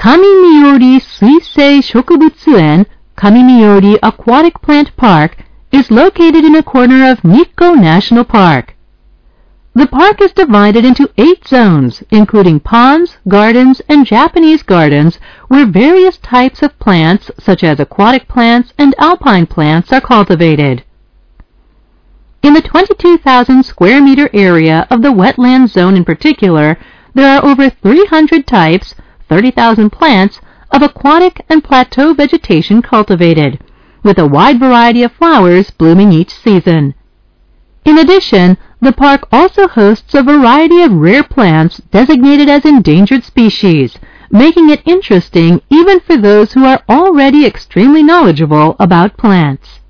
Kamimiyori Suisei Shokubutsu-en, Kamimiyori Aquatic Plant Park, is located in a corner of Nikko National Park. The park is divided into 8 zones, including ponds, gardens, and Japanese gardens, where various types of plants, such as aquatic plants and alpine plants, are cultivated. In the 22,000 square meter area of the wetland zone in particular, there are over 300 types, 30,000 plants, of aquatic and plateau vegetation cultivated, with a wide variety of flowers blooming each season. In addition, the park also hosts a variety of rare plants designated as endangered species, making it interesting even for those who are already extremely knowledgeable about plants.